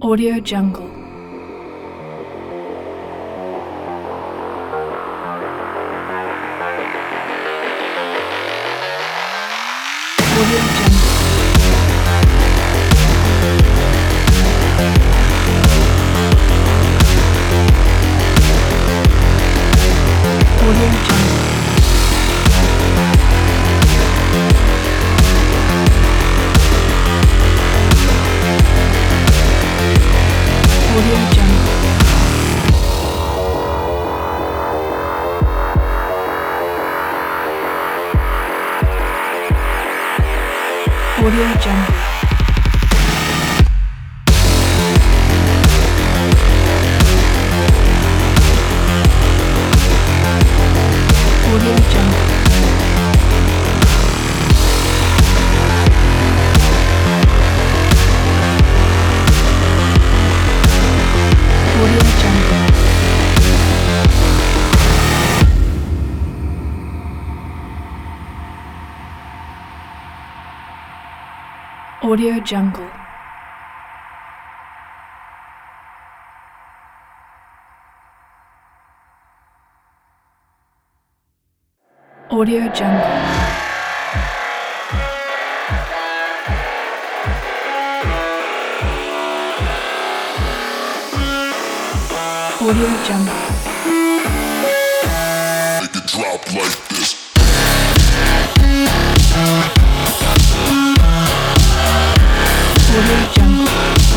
Audio Jungle. Audio Jungle. Audio Jungle. Audio Jungle. Audio Jungle. Audio Jungle. Audio Jungle. Audio Jungle. Audio Jungle. Audio Jungle. Make it drop like this. Audio Jungle.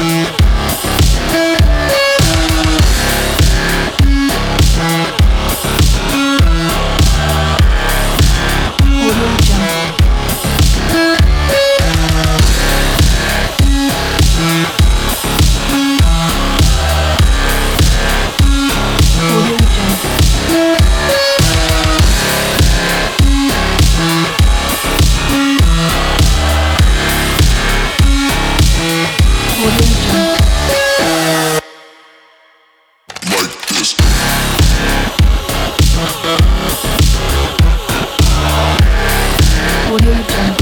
Audio Jungle. Audio Jungle. Audio Jungle. Like this. Audio Jungle.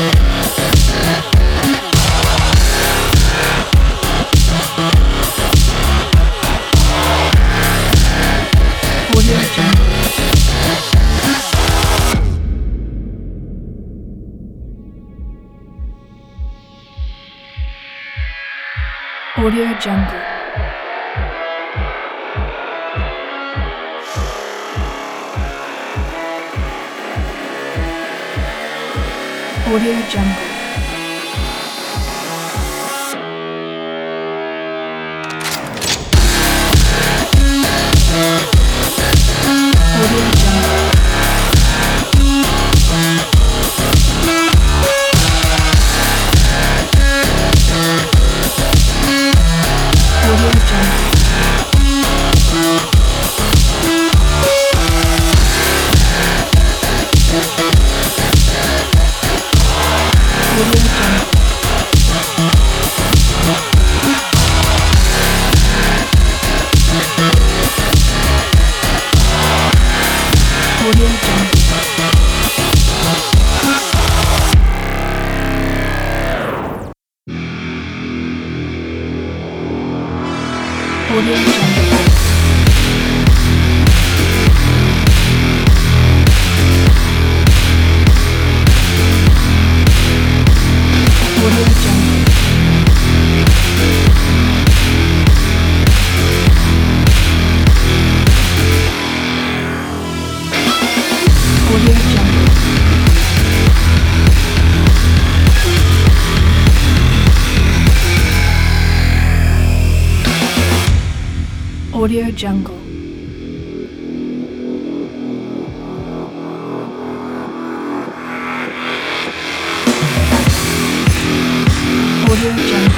Audio Jungle. Audio Jungle. Audio Jungle. Audio Jungle. Audio Jungle. Audio Jungle. Audio Jungle. Audio Jungle. Audio Jungle. Audio Jungle. Audio Jungle. Audio Jungle.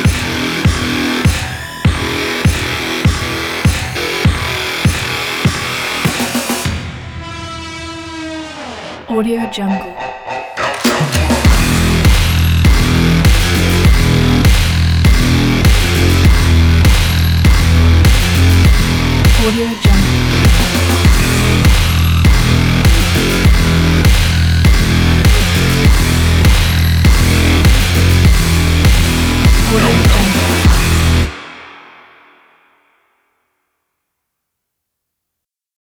Audio Jungle. Audio Jungle.